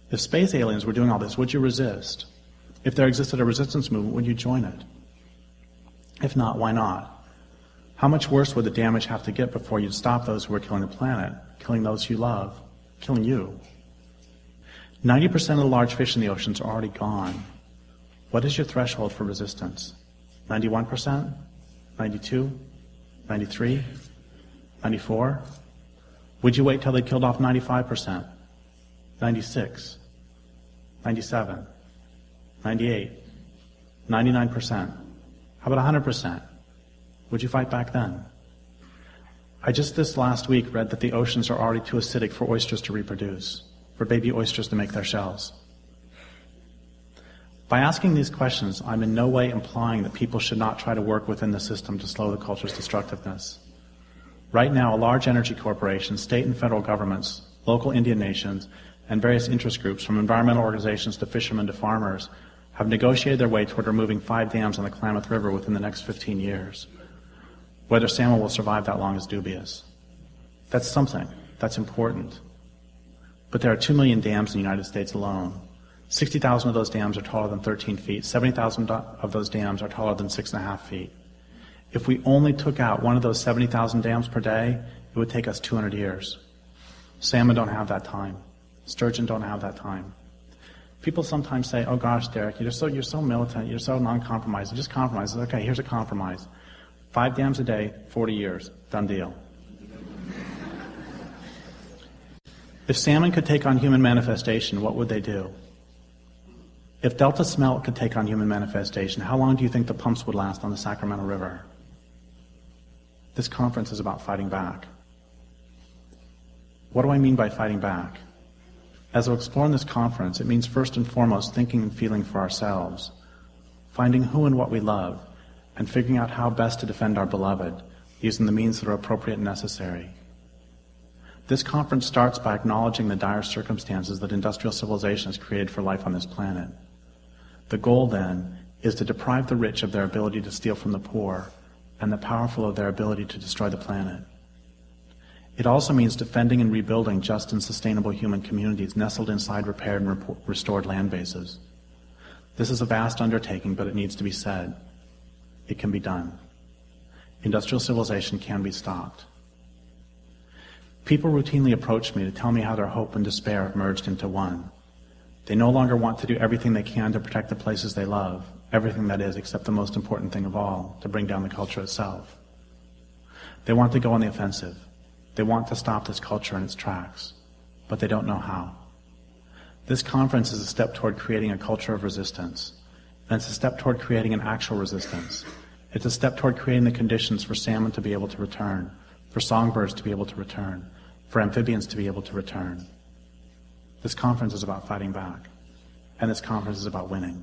If space aliens were doing all this, would you resist? If there existed a resistance movement, would you join it? If not, why not? How much worse would the damage have to get before you'd stop those who were killing the planet, killing those you love, killing you? 90% of the large fish in the oceans are already gone. What is your threshold for resistance? 91%? 92? 93? 94? Would you wait till they killed off 95%? 96? 97? 98? 99%? How about 100%? Would you fight back then? I just this last week read that the oceans are already too acidic for oysters to reproduce, for baby oysters to make their shells. By asking these questions, I'm in no way implying that people should not try to work within the system to slow the culture's destructiveness. Right now, a large energy corporation, state and federal governments, local Indian nations, and various interest groups, from environmental organizations to fishermen to farmers, have negotiated their way toward removing 5 dams on the Klamath River within the next 15 years. Whether salmon will survive that long is dubious. That's something. That's important. But there are 2 million dams in the United States alone. 60,000 of those dams are taller than 13 feet. 70,000 of those dams are taller than 6.5 feet. If we only took out one of those 70,000 dams per day, it would take us 200 years. Salmon don't have that time. Sturgeon don't have that time. People sometimes say, oh gosh, Derek, you're so militant, you're so non-compromising. Just compromise. Okay, here's a compromise. 5 dams a day, 40 years. Done deal. If salmon could take on human manifestation, what would they do? If Delta smelt could take on human manifestation, how long do you think the pumps would last on the Sacramento River? This conference is about fighting back. What do I mean by fighting back? As I'll explore in this conference, it means first and foremost thinking and feeling for ourselves, finding who and what we love, and figuring out how best to defend our beloved, using the means that are appropriate and necessary. This conference starts by acknowledging the dire circumstances that industrial civilization has created for life on this planet. The goal, then, is to deprive the rich of their ability to steal from the poor, and the powerful of their ability to destroy the planet. It also means defending and rebuilding just and sustainable human communities nestled inside repaired and restored land bases. This is a vast undertaking, but it needs to be said. It can be done. Industrial civilization can be stopped. People routinely approach me to tell me how their hope and despair have merged into one. They no longer want to do everything they can to protect the places they love, everything that is except the most important thing of all, to bring down the culture itself. They want to go on the offensive. They want to stop this culture in its tracks, but they don't know how. This conference is a step toward creating a culture of resistance, and it's a step toward creating an actual resistance. It's a step toward creating the conditions for salmon to be able to return, for songbirds to be able to return, for amphibians to be able to return. This conference is about fighting back, and this conference is about winning.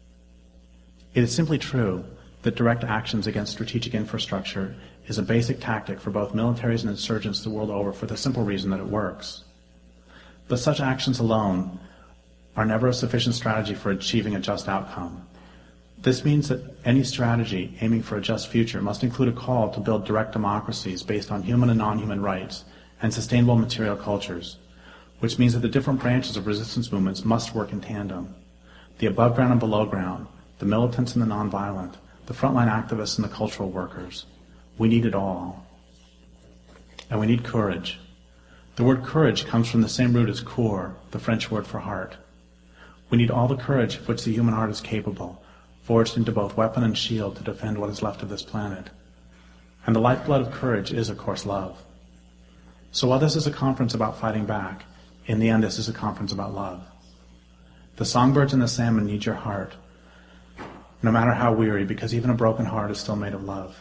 It is simply true that direct actions against strategic infrastructure is a basic tactic for both militaries and insurgents the world over for the simple reason that it works. But such actions alone are never a sufficient strategy for achieving a just outcome. This means that any strategy aiming for a just future must include a call to build direct democracies based on human and non-human rights and sustainable material cultures, which means that the different branches of resistance movements must work in tandem. The above ground and below ground, the militants and the nonviolent, the frontline activists and the cultural workers. We need it all. And we need courage. The word courage comes from the same root as coeur, the French word for heart. We need all the courage of which the human heart is capable, forged into both weapon and shield to defend what is left of this planet. And the lifeblood of courage is, of course, love. So while this is a conference about fighting back, in the end this is a conference about love. The songbirds and the salmon need your heart, no matter how weary, because even a broken heart is still made of love.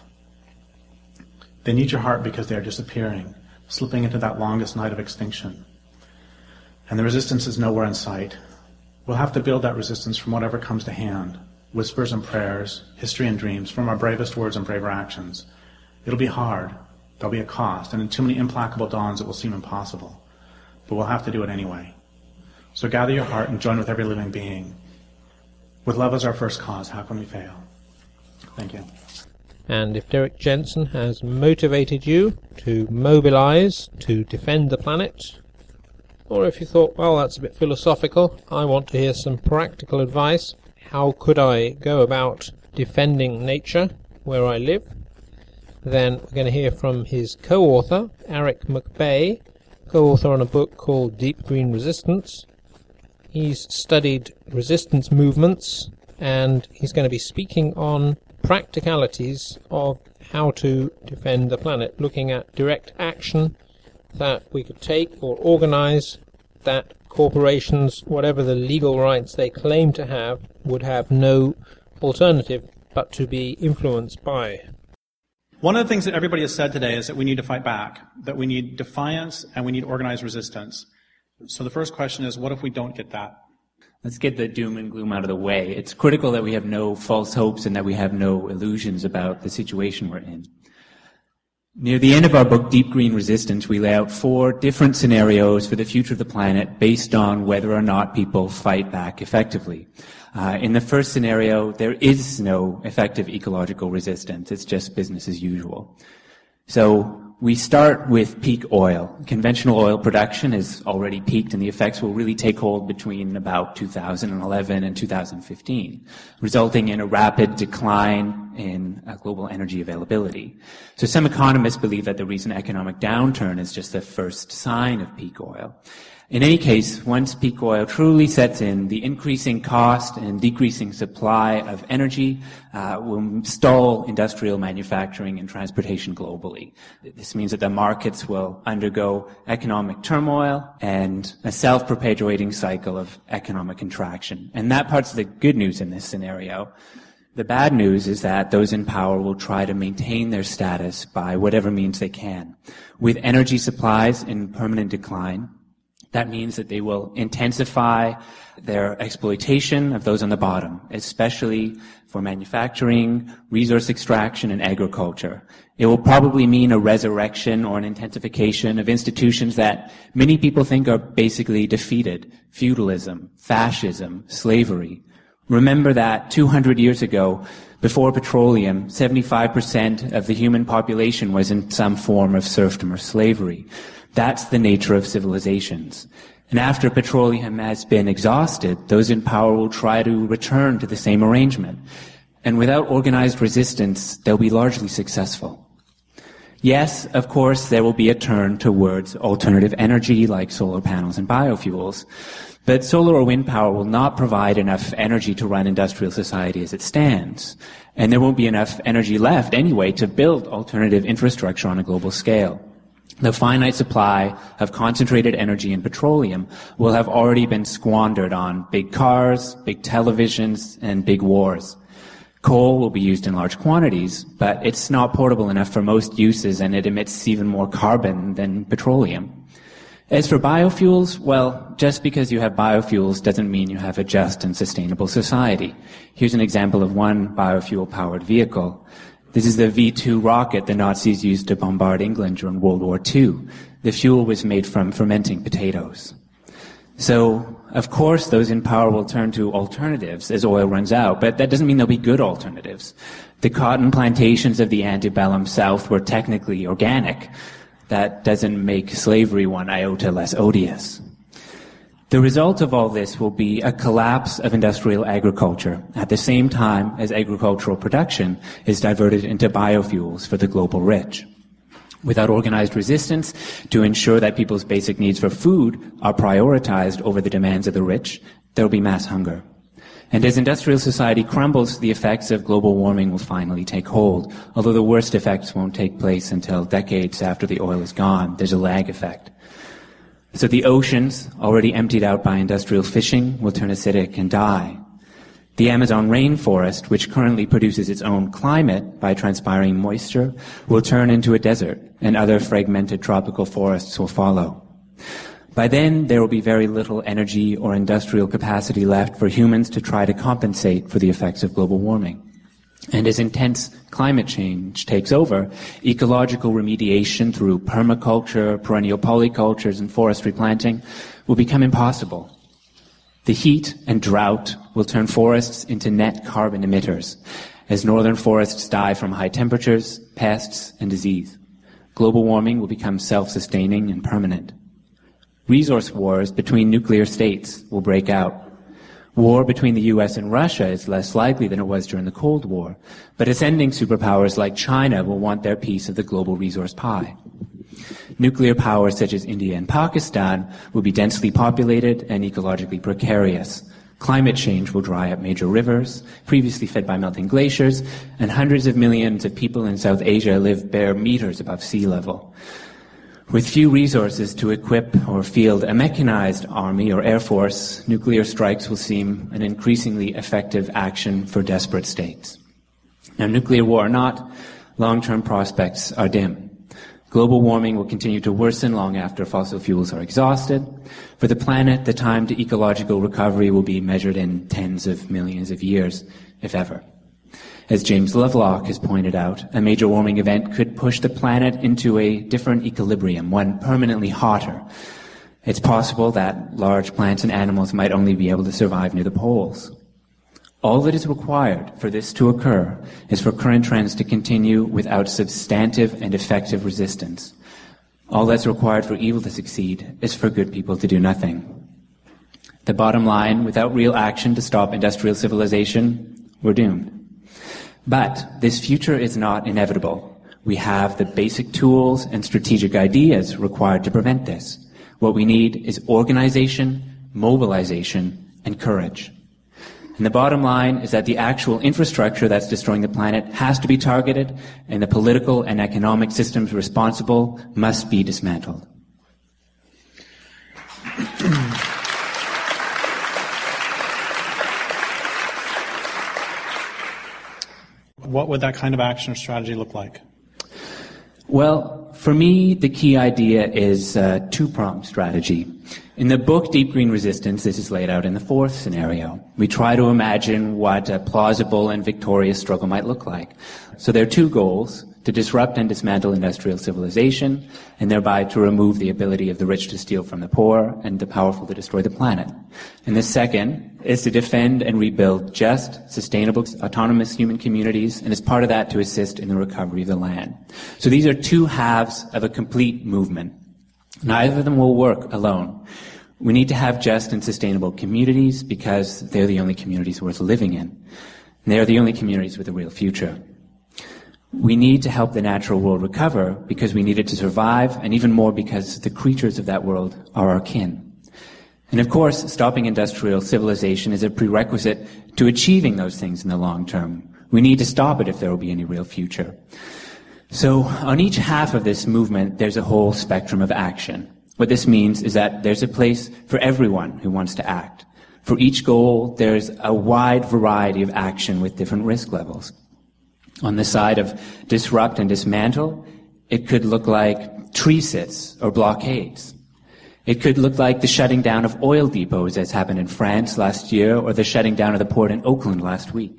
They need your heart because they are disappearing, slipping into that longest night of extinction. And the resistance is nowhere in sight. We'll have to build that resistance from whatever comes to hand, whispers and prayers, history and dreams, from our bravest words and braver actions. It'll be hard, there'll be a cost, and in too many implacable dawns it will seem impossible. But we'll have to do it anyway. So gather your heart and join with every living being. With love as our first cause, how can we fail? Thank you. And if Derek Jensen has motivated you to mobilize to defend the planet, Or if you thought, well, that's a bit philosophical, I want to hear some practical advice. How could I go about defending nature where I live? Then we're going to hear from his co-author, Eric McBay, co-author on a book called Deep Green Resistance. He's studied resistance movements, and he's going to be speaking on practicalities of how to defend the planet, looking at direct action that we could take or organize that corporations, whatever the legal rights they claim to have, would have no alternative but to be influenced by. One of the things that everybody has said today is that we need to fight back, that we need defiance and we need organized resistance. So the first question is, what if we don't get that? Let's get the doom and gloom out of the way. It's critical that we have no false hopes and that we have no illusions about the situation we're in. Near the end of our book, Deep Green Resistance, we lay out 4 different scenarios for the future of the planet based on whether or not people fight back effectively. In the first scenario, there is no effective ecological resistance. It's just business as usual. So we start with peak oil. Conventional oil production has already peaked, and the effects will really take hold between about 2011 and 2015, resulting in a rapid decline in global energy availability. So some economists believe that the recent economic downturn is just the first sign of peak oil. In any case, once peak oil truly sets in, the increasing cost and decreasing supply of energy will stall industrial manufacturing and transportation globally. This means that the markets will undergo economic turmoil and a self-perpetuating cycle of economic contraction. And that part's the good news in this scenario. The bad news is that those in power will try to maintain their status by whatever means they can. With energy supplies in permanent decline, that means that they will intensify their exploitation of those on the bottom, especially for manufacturing, resource extraction, and agriculture. It will probably mean a resurrection or an intensification of institutions that many people think are basically defeated: feudalism, fascism, slavery. Remember that 200 years ago, before petroleum, 75% of the human population was in some form of serfdom or slavery. That's the nature of civilizations. And after petroleum has been exhausted, those in power will try to return to the same arrangement. And without organized resistance, they'll be largely successful. Yes, of course, there will be a turn towards alternative energy like solar panels and biofuels. But solar or wind power will not provide enough energy to run industrial society as it stands. And there won't be enough energy left anyway to build alternative infrastructure on a global scale. The finite supply of concentrated energy in petroleum will have already been squandered on big cars, big televisions, and big wars. Coal will be used in large quantities, but it's not portable enough for most uses, and it emits even more carbon than petroleum. As for biofuels, well, just because you have biofuels doesn't mean you have a just and sustainable society. Here's an example of one biofuel-powered vehicle. This is the V-2 rocket the Nazis used to bombard England during World War II. The fuel was made from fermenting potatoes. So, of course, those in power will turn to alternatives as oil runs out, but that doesn't mean there'll be good alternatives. The cotton plantations of the antebellum South were technically organic. That doesn't make slavery one iota less odious. The result of all this will be a collapse of industrial agriculture at the same time as agricultural production is diverted into biofuels for the global rich. Without organized resistance to ensure that people's basic needs for food are prioritized over the demands of the rich, there will be mass hunger. And as industrial society crumbles, the effects of global warming will finally take hold, although the worst effects won't take place until decades after the oil is gone. There's a lag effect. So the oceans, already emptied out by industrial fishing, will turn acidic and die. The Amazon rainforest, which currently produces its own climate by transpiring moisture, will turn into a desert, and other fragmented tropical forests will follow. By then, there will be very little energy or industrial capacity left for humans to try to compensate for the effects of global warming. And as intense climate change takes over, ecological remediation through permaculture, perennial polycultures, and forest replanting will become impossible. The heat and drought will turn forests into net carbon emitters, as northern forests die from high temperatures, pests, and disease. Global warming will become self-sustaining and permanent. Resource wars between nuclear states will break out. War between the US and Russia is less likely than it was during the Cold War, but ascending superpowers like China will want their piece of the global resource pie. Nuclear powers such as India and Pakistan will be densely populated and ecologically precarious. Climate change will dry up major rivers, previously fed by melting glaciers, and hundreds of millions of people in South Asia live bare meters above sea level. With few resources to equip or field a mechanized army or air force, nuclear strikes will seem an increasingly effective action for desperate states. Now, nuclear war or not, long-term prospects are dim. Global warming will continue to worsen long after fossil fuels are exhausted. For the planet, the time to ecological recovery will be measured in tens of millions of years, if ever. As James Lovelock has pointed out, a major warming event could push the planet into a different equilibrium, one permanently hotter. It's possible that large plants and animals might only be able to survive near the poles. All that is required for this to occur is for current trends to continue without substantive and effective resistance. All that's required for evil to succeed is for good people to do nothing. The bottom line, without real action to stop industrial civilization, we're doomed. But this future is not inevitable. We have the basic tools and strategic ideas required to prevent this. What we need is organization, mobilization, and courage. And the bottom line is that the actual infrastructure that's destroying the planet has to be targeted, and the political and economic systems responsible must be dismantled. What would that kind of action or strategy look like? Well, for me, the key idea is a two-pronged strategy. In the book Deep Green Resistance, this is laid out in the fourth scenario. We try to imagine what a plausible and victorious struggle might look like. So there are two goals: to disrupt and dismantle industrial civilization, and thereby to remove the ability of the rich to steal from the poor and the powerful to destroy the planet. And the second is to defend and rebuild just, sustainable, autonomous human communities, and as part of that, to assist in the recovery of the land. So these are two halves of a complete movement. Neither of them will work alone. We need to have just and sustainable communities because they're the only communities worth living in. And they are the only communities with a real future. We need to help the natural world recover because we need it to survive, and even more because the creatures of that world are our kin. And of course, stopping industrial civilization is a prerequisite to achieving those things in the long term. We need to stop it if there will be any real future. So on each half of this movement, there's a whole spectrum of action. What this means is that there's a place for everyone who wants to act. For each goal, there's a wide variety of action with different risk levels. On the side of disrupt and dismantle, it could look like tree sits or blockades. It could look like the shutting down of oil depots, as happened in France last year, or the shutting down of the port in Oakland last week.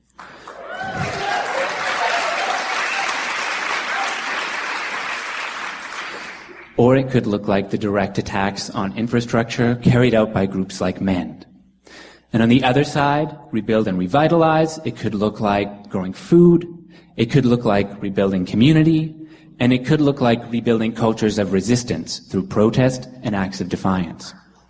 Or it could look like the direct attacks on infrastructure carried out by groups like MEND. And on the other side, rebuild and revitalize, it could look like growing food, it could look like rebuilding community, and it could look like rebuilding cultures of resistance through protest and acts of defiance.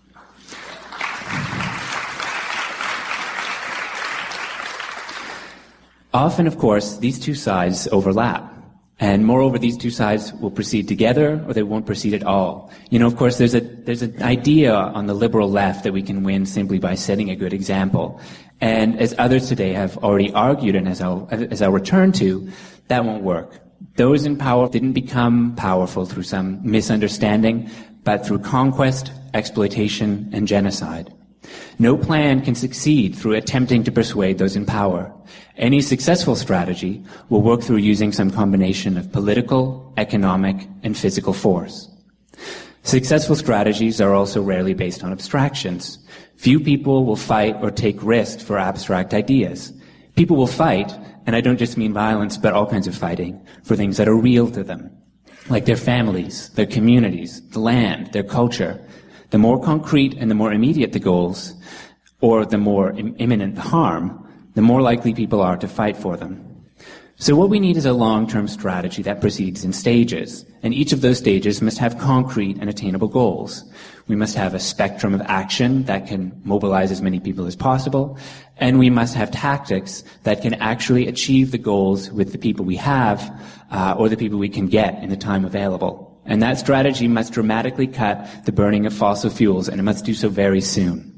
Often, of course, these two sides overlap. And moreover, these two sides will proceed together or they won't proceed at all. You know, of course, there's an idea on the liberal left that we can win simply by setting a good example. And as others today have already argued, and as I'll return to, that won't work. Those in power didn't become powerful through some misunderstanding, but through conquest, exploitation, and genocide. No plan can succeed through attempting to persuade those in power. Any successful strategy will work through using some combination of political, economic, and physical force. Successful strategies are also rarely based on abstractions. Few people will fight or take risks for abstract ideas. People will fight, and I don't just mean violence, but all kinds of fighting, for things that are real to them, like their families, their communities, the land, their culture. The more concrete and the more immediate the goals, or the more imminent the harm, the more likely people are to fight for them. So what we need is a long-term strategy that proceeds in stages, and each of those stages must have concrete and attainable goals. We must have a spectrum of action that can mobilize as many people as possible, and we must have tactics that can actually achieve the goals with the people we have, or the people we can get in the time available. And that strategy must dramatically cut the burning of fossil fuels, and it must do so very soon.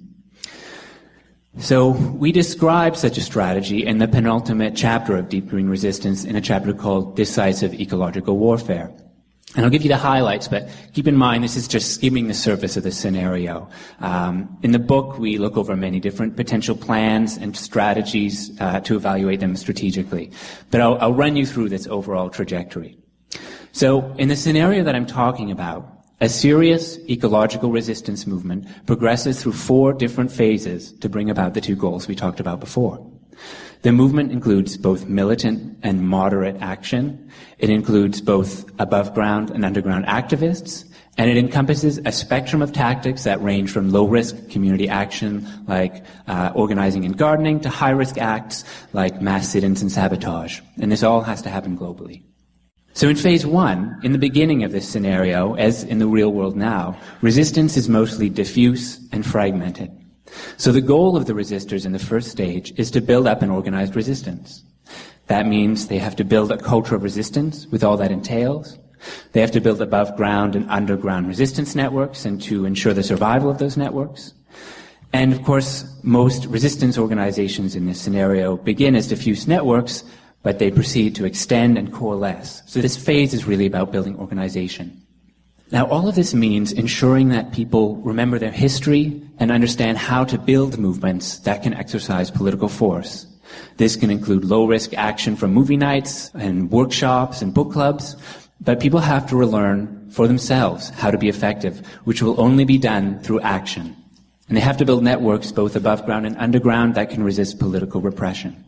So we describe such a strategy in the penultimate chapter of Deep Green Resistance in a chapter called Decisive Ecological Warfare. And I'll give you the highlights, but keep in mind this is just skimming the surface of the scenario. In the book, we look over many different potential plans and strategies to evaluate them strategically. But I'll run you through this overall trajectory. So in the scenario that I'm talking about, a serious ecological resistance movement progresses through 4 different phases to bring about the 2 goals we talked about before. The movement includes both militant and moderate action. It includes both above-ground and underground activists, and it encompasses a spectrum of tactics that range from low-risk community action, like organizing and gardening, to high-risk acts like mass sit-ins and sabotage. And this all has to happen globally. So in phase 1, in the beginning of this scenario, as in the real world now, resistance is mostly diffuse and fragmented. So the goal of the resistors in the first stage is to build up an organized resistance. That means they have to build a culture of resistance with all that entails. They have to build above ground and underground resistance networks and to ensure the survival of those networks. And of course, most resistance organizations in this scenario begin as diffuse networks, but they proceed to extend and coalesce. So this phase is really about building organization. Now, all of this means ensuring that people remember their history and understand how to build movements that can exercise political force. This can include low-risk action from movie nights and workshops and book clubs, but people have to relearn for themselves how to be effective, which will only be done through action. And they have to build networks both above ground and underground that can resist political repression.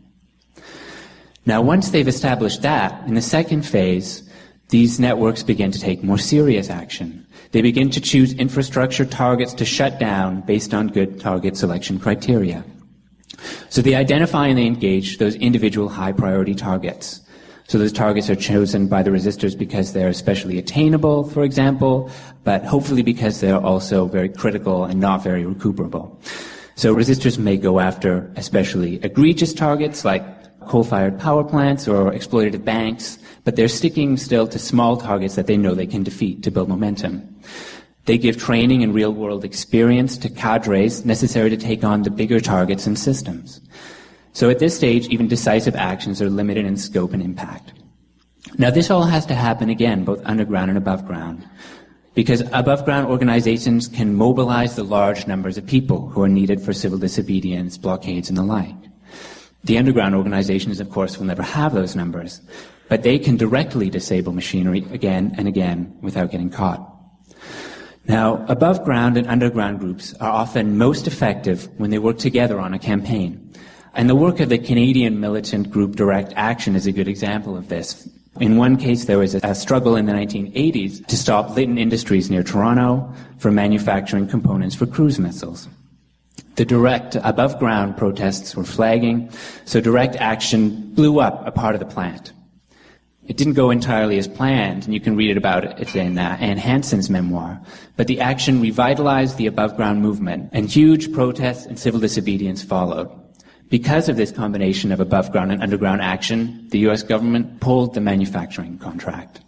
Now, once they've established that, in the second phase, these networks begin to take more serious action. They begin to choose infrastructure targets to shut down based on good target selection criteria. So they identify and they engage those individual high-priority targets. So those targets are chosen by the resistors because they're especially attainable, for example, but hopefully because they're also very critical and not very recuperable. So resistors may go after especially egregious targets like coal-fired power plants or exploitative banks, but they're sticking still to small targets that they know they can defeat to build momentum. They give training and real-world experience to cadres necessary to take on the bigger targets and systems. So at this stage, even decisive actions are limited in scope and impact. Now, this all has to happen again, both underground and above ground, because above-ground organizations can mobilize the large numbers of people who are needed for civil disobedience, blockades, and the like. The underground organizations, of course, will never have those numbers, but they can directly disable machinery again and again without getting caught. Now, above ground and underground groups are often most effective when they work together on a campaign. And the work of the Canadian militant group Direct Action is a good example of this. In one case, there was a struggle in the 1980s to stop Lytton Industries near Toronto from manufacturing components for cruise missiles. The direct above-ground protests were flagging, so Direct Action blew up a part of the plant. It didn't go entirely as planned, and you can read about it in Anne Hanson's memoir, but the action revitalized the above-ground movement, and huge protests and civil disobedience followed. Because of this combination of above-ground and underground action, the U.S. government pulled the manufacturing contract.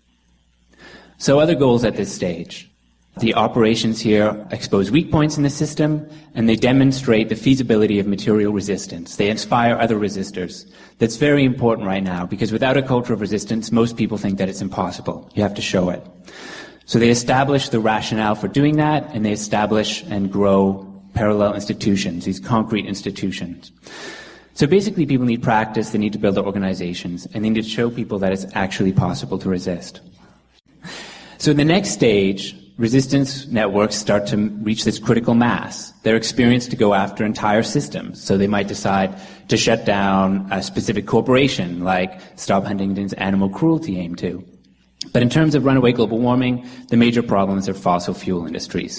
So other goals at this stage. The operations here expose weak points in the system, and they demonstrate the feasibility of material resistance. They inspire other resistors. That's very important right now, because without a culture of resistance, most people think that it's impossible. You have to show it. So they establish the rationale for doing that, and they establish and grow parallel institutions, these concrete institutions. So basically, people need practice, they need to build their organizations, and they need to show people that it's actually possible to resist. So in the next stage, resistance networks start to reach this critical mass. They're experienced to go after entire systems. So they might decide to shut down a specific corporation, like Stop Huntington's Animal Cruelty aim to. But in terms of runaway global warming, the major problems are fossil fuel industries.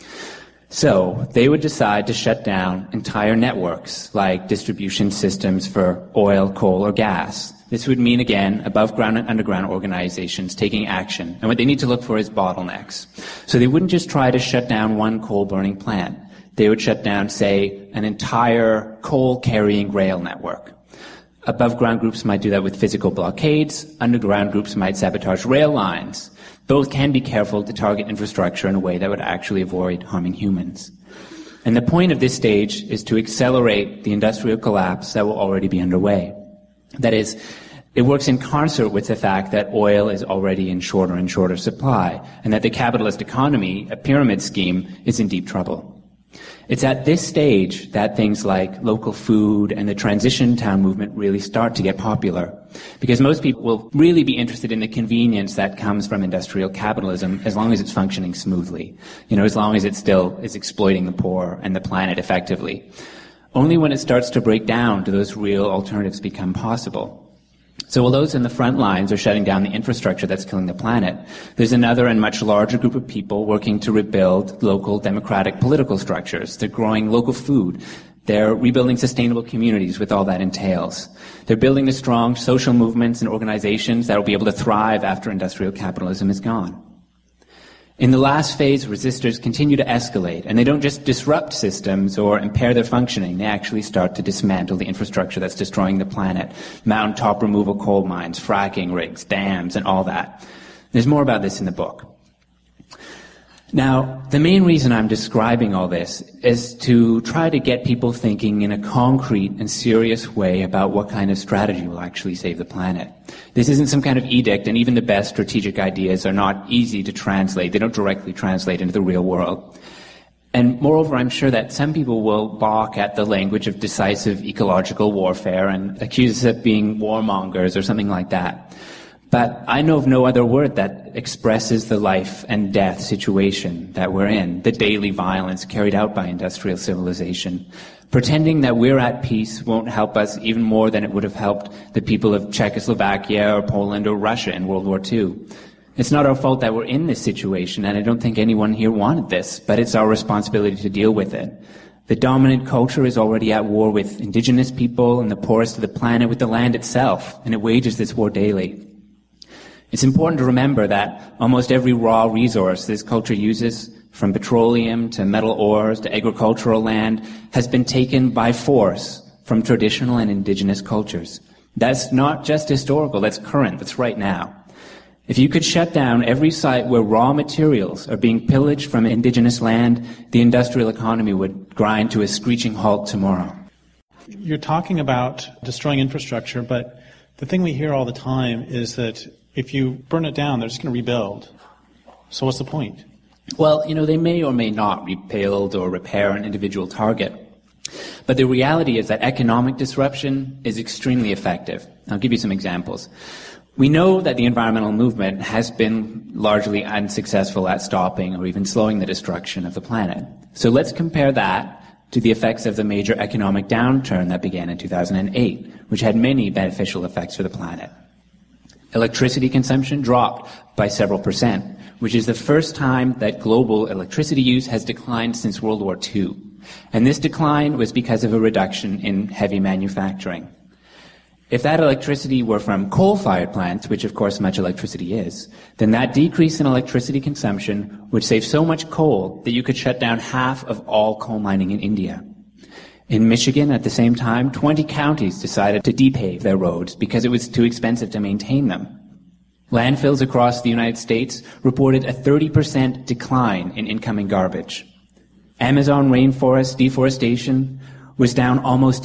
So they would decide to shut down entire networks, like distribution systems for oil, coal, or gas. This would mean, again, above-ground and underground organizations taking action. And what they need to look for is bottlenecks. So they wouldn't just try to shut down one coal-burning plant. They would shut down, say, an entire coal-carrying rail network. Above-ground groups might do that with physical blockades. Underground groups might sabotage rail lines. Both can be careful to target infrastructure in a way that would actually avoid harming humans. And the point of this stage is to accelerate the industrial collapse that will already be underway. That is, it works in concert with the fact that oil is already in shorter and shorter supply, and that the capitalist economy, a pyramid scheme, is in deep trouble. It's at this stage that things like local food and the transition town movement really start to get popular, because most people will really be interested in the convenience that comes from industrial capitalism as long as it's functioning smoothly, as long as it still is exploiting the poor and the planet effectively. Only when it starts to break down do those real alternatives become possible. So while those in the front lines are shutting down the infrastructure that's killing the planet, there's another and much larger group of people working to rebuild local democratic political structures. They're growing local food. They're rebuilding sustainable communities with all that entails. They're building the strong social movements and organizations that will be able to thrive after industrial capitalism is gone. In the last phase, resistors continue to escalate, and they don't just disrupt systems or impair their functioning, they actually start to dismantle the infrastructure that's destroying the planet. Mountaintop removal coal mines, fracking rigs, dams, and all that. There's more about this in the book. Now, the main reason I'm describing all this is to try to get people thinking in a concrete and serious way about what kind of strategy will actually save the planet. This isn't some kind of edict, and even the best strategic ideas are not easy to translate. They don't directly translate into the real world. And moreover, I'm sure that some people will balk at the language of decisive ecological warfare and accuse us of being warmongers or something like that. But I know of no other word that expresses the life and death situation that we're in, the daily violence carried out by industrial civilization. Pretending that we're at peace won't help us even more than it would have helped the people of Czechoslovakia or Poland or Russia in World War II. It's not our fault that we're in this situation, and I don't think anyone here wanted this, but it's our responsibility to deal with it. The dominant culture is already at war with indigenous people and the poorest of the planet, with the land itself, and it wages this war daily. It's important to remember that almost every raw resource this culture uses, from petroleum to metal ores to agricultural land, has been taken by force from traditional and indigenous cultures. That's not just historical, that's current, that's right now. If you could shut down every site where raw materials are being pillaged from indigenous land, the industrial economy would grind to a screeching halt tomorrow. You're talking about destroying infrastructure, but the thing we hear all the time is that if you burn it down, they're just going to rebuild. So what's the point? Well, they may or may not rebuild or repair an individual target. But the reality is that economic disruption is extremely effective. I'll give you some examples. We know that the environmental movement has been largely unsuccessful at stopping or even slowing the destruction of the planet. So let's compare that to the effects of the major economic downturn that began in 2008, which had many beneficial effects for the planet. Electricity consumption dropped by several percent, which is the first time that global electricity use has declined since World War II. And this decline was because of a reduction in heavy manufacturing. If that electricity were from coal-fired plants, which of course much electricity is, then that decrease in electricity consumption would save so much coal that you could shut down half of all coal mining in India. In Michigan, at the same time, 20 counties decided to depave their roads because it was too expensive to maintain them. Landfills across the United States reported a 30% decline in incoming garbage. Amazon rainforest deforestation was down almost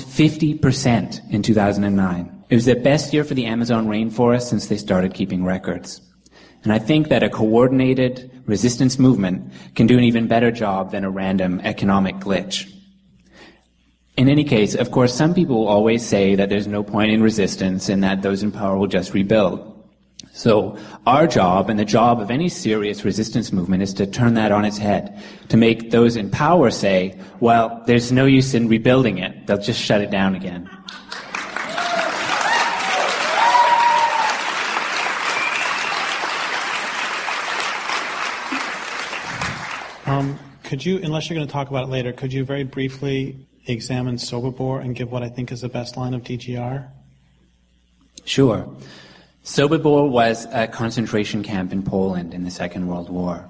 50% in 2009. It was the best year for the Amazon rainforest since they started keeping records. And I think that a coordinated resistance movement can do an even better job than a random economic glitch. In any case, of course, some people will always say that there's no point in resistance and that those in power will just rebuild. So our job and the job of any serious resistance movement is to turn that on its head, to make those in power say, well, there's no use in rebuilding it. They'll just shut it down again. Could you, unless you're going to talk about it later, could you very briefly examine Sobibor and give what I think is the best line of DGR? Sure. Sobibor was a concentration camp in Poland in the Second World War.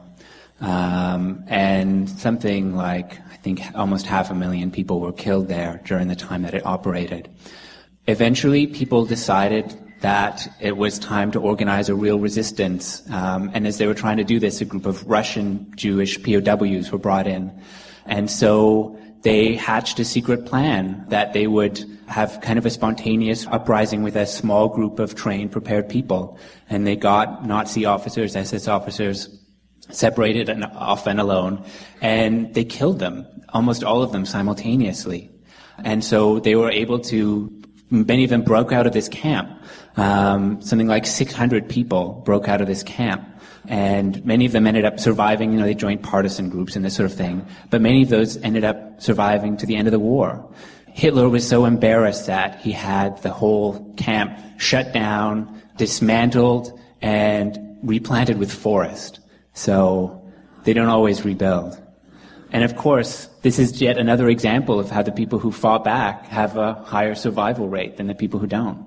And something like, I think, almost 500,000 people were killed there during the time that it operated. Eventually, people decided that it was time to organize a real resistance. And as they were trying to do this, a group of Russian Jewish POWs were brought in. And so they hatched a secret plan that they would have kind of a spontaneous uprising with a small group of trained, prepared people. And they got Nazi officers, SS officers, separated and off and alone, and they killed them, almost all of them simultaneously. And so they were able to, many of them broke out of this camp. Something like 600 people broke out of this camp. And many of them ended up surviving, they joined partisan groups and this sort of thing. But many of those ended up surviving to the end of the war. Hitler was so embarrassed that he had the whole camp shut down, dismantled, and replanted with forest. So they don't always rebuild. And of course, this is yet another example of how the people who fought back have a higher survival rate than the people who don't.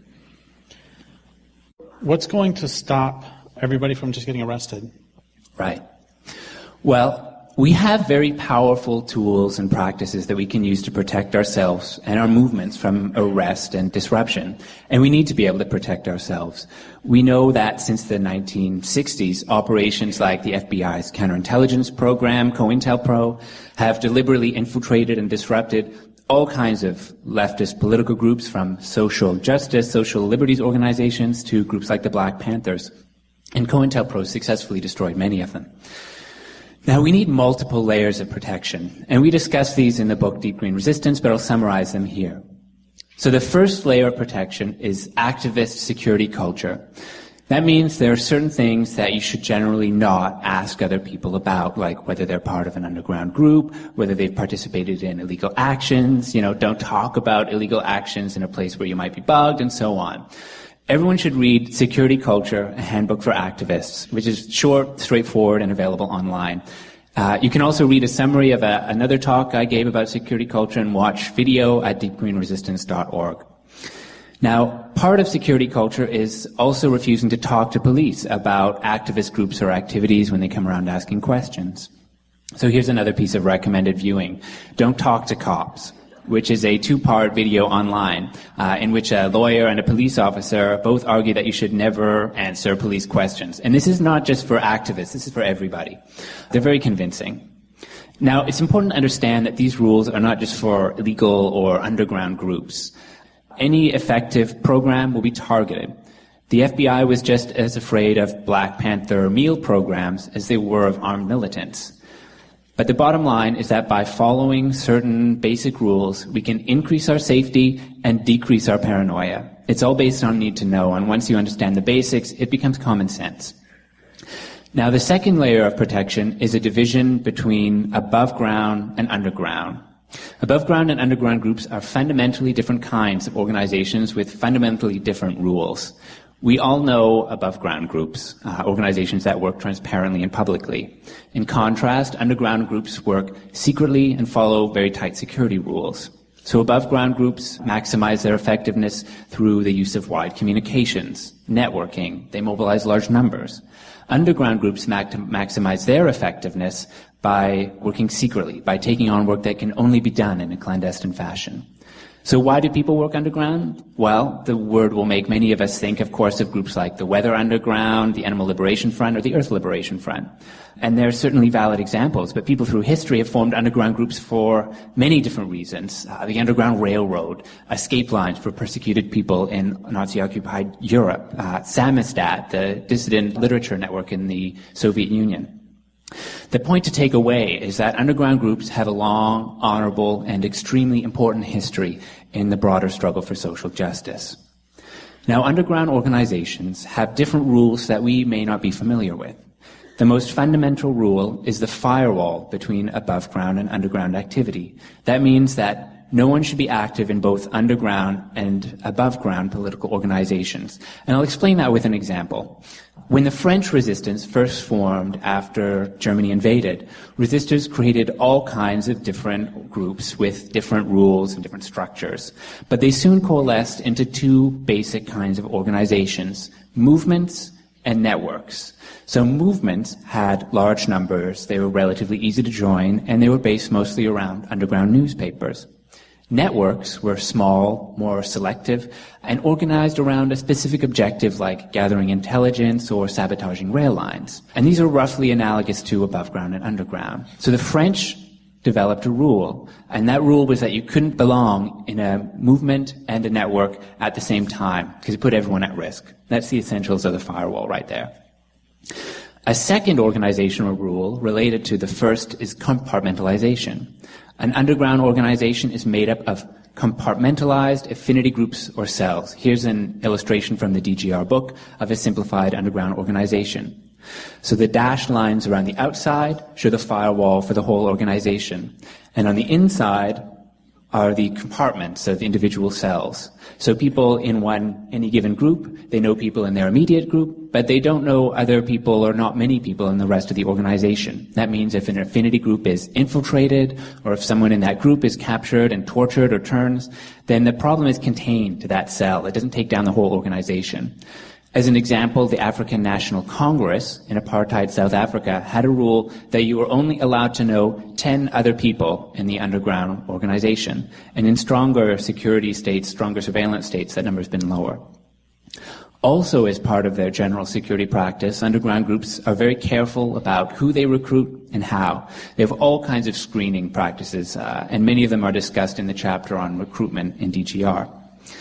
What's going to stop everybody from just getting arrested? Right. Well, we have very powerful tools and practices that we can use to protect ourselves and our movements from arrest and disruption. And we need to be able to protect ourselves. We know that since the 1960s, operations like the FBI's counterintelligence program, COINTELPRO, have deliberately infiltrated and disrupted all kinds of leftist political groups, from social justice, social liberties organizations, to groups like the Black Panthers. And COINTELPRO successfully destroyed many of them. Now, we need multiple layers of protection, and we discuss these in the book Deep Green Resistance, but I'll summarize them here. So the first layer of protection is activist security culture. That means there are certain things that you should generally not ask other people about, like whether they're part of an underground group, whether they've participated in illegal actions, don't talk about illegal actions in a place where you might be bugged, and so on. Everyone should read Security Culture, a Handbook for Activists, which is short, straightforward, and available online. You can also read a summary of another talk I gave about security culture and watch video at deepgreenresistance.org. Now, part of security culture is also refusing to talk to police about activist groups or activities when they come around asking questions. So here's another piece of recommended viewing. Don't talk to cops, which is a 2-part video online in which a lawyer and a police officer both argue that you should never answer police questions. And this is not just for activists, this is for everybody. They're very convincing. Now, it's important to understand that these rules are not just for illegal or underground groups. Any effective program will be targeted. The FBI was just as afraid of Black Panther meal programs as they were of armed militants. But the bottom line is that by following certain basic rules, we can increase our safety and decrease our paranoia. It's all based on need to know, and once you understand the basics, it becomes common sense. Now, the second layer of protection is a division between above ground and underground. Above ground and underground groups are fundamentally different kinds of organizations with fundamentally different rules. We all know above ground groups, organizations that work transparently and publicly. In contrast, underground groups work secretly and follow very tight security rules. So above ground groups maximize their effectiveness through the use of wide communications, networking. They mobilize large numbers. Underground groups maximize their effectiveness by working secretly, by taking on work that can only be done in a clandestine fashion. So why do people work underground? Well, the word will make many of us think, of course, of groups like the Weather Underground, the Animal Liberation Front, or the Earth Liberation Front. And there are certainly valid examples, but people through history have formed underground groups for many different reasons. The Underground Railroad, escape lines for persecuted people in Nazi-occupied Europe, Samizdat, the dissident literature network in the Soviet Union. The point to take away is that underground groups have a long, honorable, and extremely important history in the broader struggle for social justice. Now, underground organizations have different rules that we may not be familiar with. The most fundamental rule is the firewall between above ground and underground activity. That means that no one should be active in both underground and above-ground political organizations. And I'll explain that with an example. When the French resistance first formed after Germany invaded, resistors created all kinds of different groups with different rules and different structures. But they soon coalesced into two basic kinds of organizations: movements and networks. So movements had large numbers, they were relatively easy to join, and they were based mostly around underground newspapers. Networks were small, more selective, and organized around a specific objective like gathering intelligence or sabotaging rail lines. And these are roughly analogous to above ground and underground. So the French developed a rule, and that rule was that you couldn't belong in a movement and a network at the same time, because it put everyone at risk. That's the essentials of the firewall right there. A second organizational rule related to the first is compartmentalization. An underground organization is made up of compartmentalized affinity groups or cells. Here's an illustration from the DGR book of a simplified underground organization. So the dashed lines around the outside show the firewall for the whole organization. And on the inside are the compartments of individual cells. So people in any given group, they know people in their immediate group, but they don't know other people or not many people in the rest of the organization. That means if an affinity group is infiltrated, or if someone in that group is captured and tortured or turns, then the problem is contained to that cell. It doesn't take down the whole organization. As an example, the African National Congress in apartheid South Africa had a rule that you were only allowed to know 10 other people in the underground organization. And in stronger security states, stronger surveillance states, that number has been lower. Also, as part of their general security practice, underground groups are very careful about who they recruit and how. They have all kinds of screening practices, and many of them are discussed in the chapter on recruitment in DGR.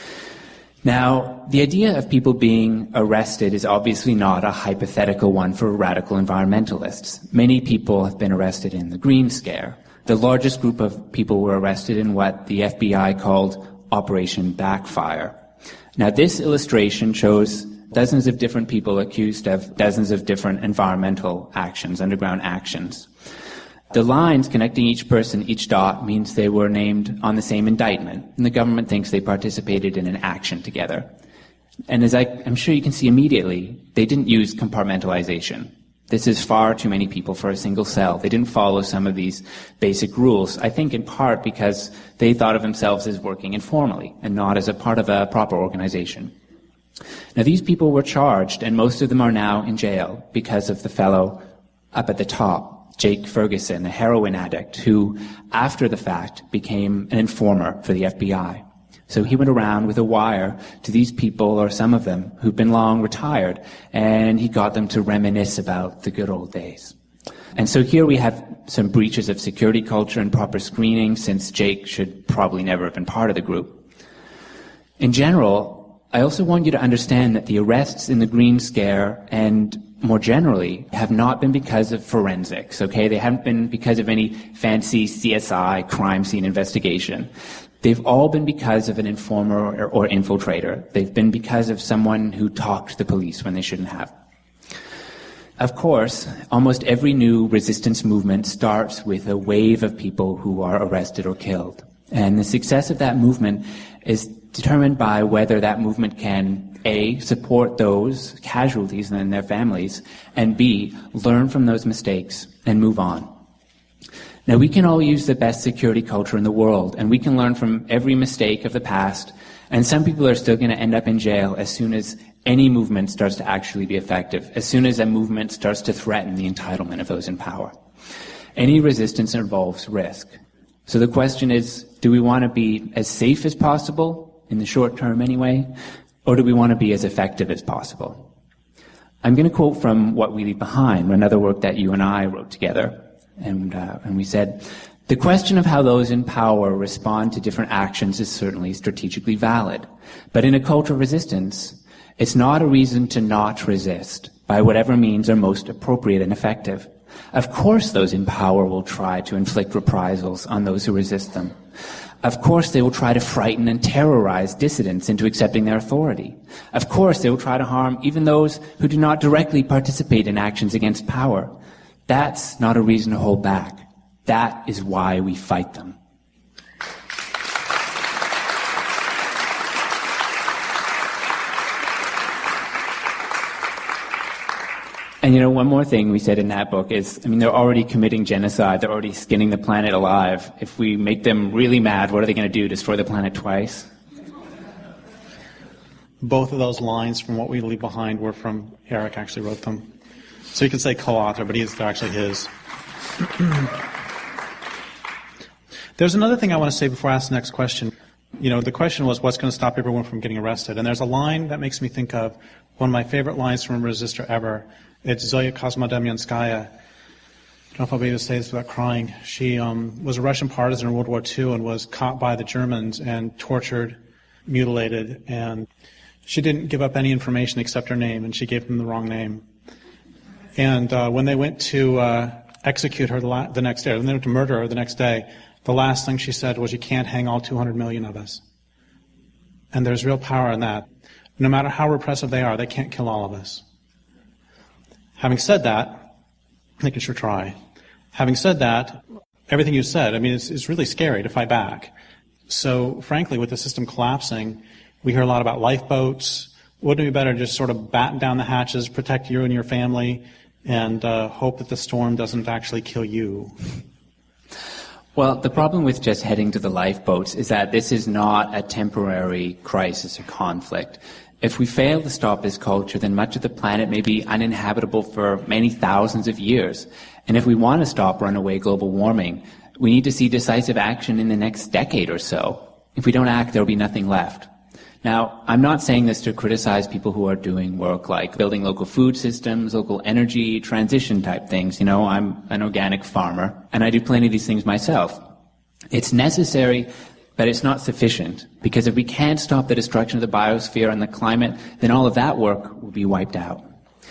Now, the idea of people being arrested is obviously not a hypothetical one for radical environmentalists. Many people have been arrested in the Green Scare. The largest group of people were arrested in what the FBI called Operation Backfire. Now, this illustration shows dozens of different people accused of dozens of different environmental actions, underground actions. The lines connecting each person, each dot, means they were named on the same indictment, and the government thinks they participated in an action together. And as I'm sure you can see immediately, they didn't use compartmentalization. This is far too many people for a single cell. They didn't follow some of these basic rules, I think in part because they thought of themselves as working informally and not as a part of a proper organization. Now, these people were charged, and most of them are now in jail because of the fellow up at the top, Jake Ferguson, a heroin addict who, after the fact, became an informer for the FBI. So he went around with a wire to these people, or some of them, who've been long retired, and he got them to reminisce about the good old days. And so here we have some breaches of security culture and proper screening, since Jake should probably never have been part of the group. In general, I also want you to understand that the arrests in the Green Scare and more generally have not been because of forensics, okay? They haven't been because of any fancy CSI crime scene investigation. They've all been because of an informer or infiltrator. They've been because of someone who talked to the police when they shouldn't have. Of course, almost every new resistance movement starts with a wave of people who are arrested or killed. And the success of that movement is determined by whether that movement can A, support those casualties and their families, and B, learn from those mistakes and move on. Now, we can all use the best security culture in the world, and we can learn from every mistake of the past, and some people are still going to end up in jail as soon as any movement starts to actually be effective, as soon as a movement starts to threaten the entitlement of those in power. Any resistance involves risk. So the question is, do we want to be as safe as possible, in the short term anyway, or do we want to be as effective as possible? I'm going to quote from What We Leave Behind, another work that you and I wrote together. And we said, the question of how those in power respond to different actions is certainly strategically valid. But in a culture of resistance, it's not a reason to not resist by whatever means are most appropriate and effective. Of course those in power will try to inflict reprisals on those who resist them. Of course they will try to frighten and terrorize dissidents into accepting their authority. Of course they will try to harm even those who do not directly participate in actions against power. That's not a reason to hold back. That is why we fight them. And one more thing we said in that book is, they're already committing genocide. They're already skinning the planet alive. If we make them really mad, what are they going to do? Destroy the planet twice? Both of those lines from What We Leave Behind were from Eric, actually wrote them. So you could say co-author, but they're actually his. There's another thing I want to say before I ask the next question. The question was, what's going to stop everyone from getting arrested? And there's a line that makes me think of one of my favorite lines from a resistor ever. It's Zoya Kosmodemyanskaya. I don't know if I'll be able to say this without crying. She was a Russian partisan in World War II and was caught by the Germans and tortured, mutilated, and she didn't give up any information except her name, and she gave them the wrong name. And when they went to execute her the next day, when they went to murder her the next day, the last thing she said was, "You can't hang all 200 million of us." And there's real power in that. No matter how repressive they are, they can't kill all of us. Having said that, they can sure try. Having said that, everything you said, it's really scary to fight back. So, frankly, with the system collapsing, we hear a lot about lifeboats. Wouldn't it be better to just sort of batten down the hatches, protect you and your family, and hope that the storm doesn't actually kill you? Well, the problem with just heading to the lifeboats is that this is not a temporary crisis or conflict. If we fail to stop this culture, then much of the planet may be uninhabitable for many thousands of years. And if we want to stop runaway global warming, we need to see decisive action in the next decade or so. If we don't act, there will be nothing left. Now, I'm not saying this to criticize people who are doing work like building local food systems, local energy, transition type things. I'm an organic farmer, and I do plenty of these things myself. It's necessary, but it's not sufficient, because if we can't stop the destruction of the biosphere and the climate, then all of that work will be wiped out.